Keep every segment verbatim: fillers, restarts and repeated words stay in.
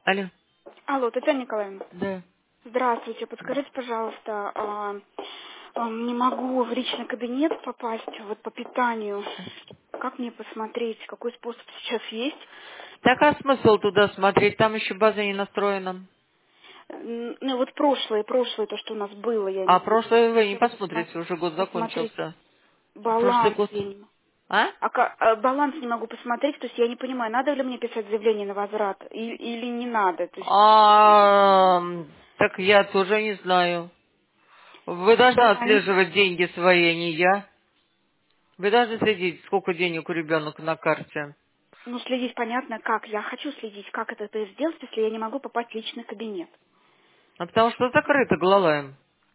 Алло. Алло, Татьяна Николаевна. Да. Здравствуйте. Подскажите, пожалуйста, а, а, не могу в личный кабинет попасть вот по питанию. Как мне посмотреть, какой способ сейчас есть? Так а смысл туда смотреть? Там еще база не настроена. М, Ну вот прошлое, прошлое, то, что у нас было, я А не знаю. прошлое вы не Хотела посма- посмотрите, уже год посмотреть закончился. Прошлый баланс. год. Я не... м- А? А ка- а баланс не могу посмотреть, то есть я не понимаю, надо ли мне писать заявление на возврат и- или не надо. То есть А, так я тоже не знаю. Вы должны баланс. отслеживать деньги свои, а не я. Вы должны следить, сколько денег у ребенка на карте. Ну, следить понятно, как. Я хочу следить, как это сделать, если я не могу попасть в личный кабинет. А потому что закрыто голова.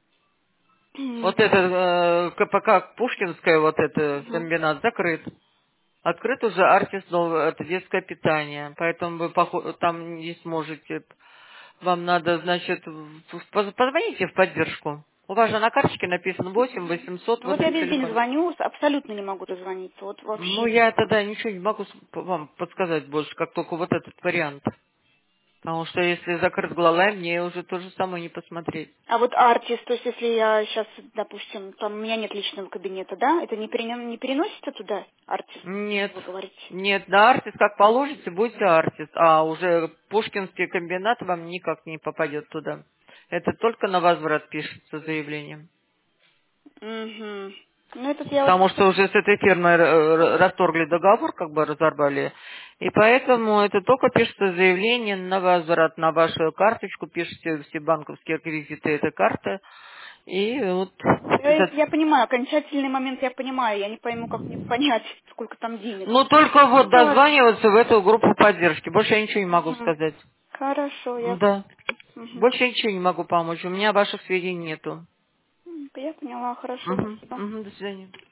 Вот Мгм. это э, КПК Пушкинская, вот это Мгм. комбинат закрыт. Открыт уже Артис, новое, это детское питание, поэтому вы похо- там не сможете. Вам надо, значит, в- в- поз- позвоните в поддержку. У вас же на карточке написано восемь восемьсот, Ну, вот вот я этот весь день телефон. звоню, абсолютно не могу дозвониться. Вот Ну, вообще. я тогда ничего не могу с- п- вам подсказать больше, как только вот этот вариант. Потому что если закрыт глава, мне уже то же самое не посмотреть. А вот артист, то есть если я сейчас, допустим, там у меня нет личного кабинета, да, это не, перене- не переносится туда, артист, Нет, вы говорите? нет, на артист как положите, будете артист, а уже Пушкинский комбинат вам никак не попадет туда. Это только на возврат пишется заявление. Угу. Ну, этот я вот Потому просто... что уже с этой фирмой э, р- расторгли договор, как бы разорвали. И поэтому это только пишется заявление на возврат, на вашу карточку, пишите все банковские реквизиты этой карты. И вот Я, за- я понимаю, окончательный момент я понимаю, я не пойму, как мне понять, сколько там денег. ну, только вот Ну, ладно. дозваниваться в эту группу поддержки. Больше я ничего не могу Мгм. сказать. Хорошо, я... Да. Мгм. Больше ничего не могу помочь. У меня ваших сведений нету. М, Я поняла, хорошо, Мгм. спасибо. Мгм. До свидания.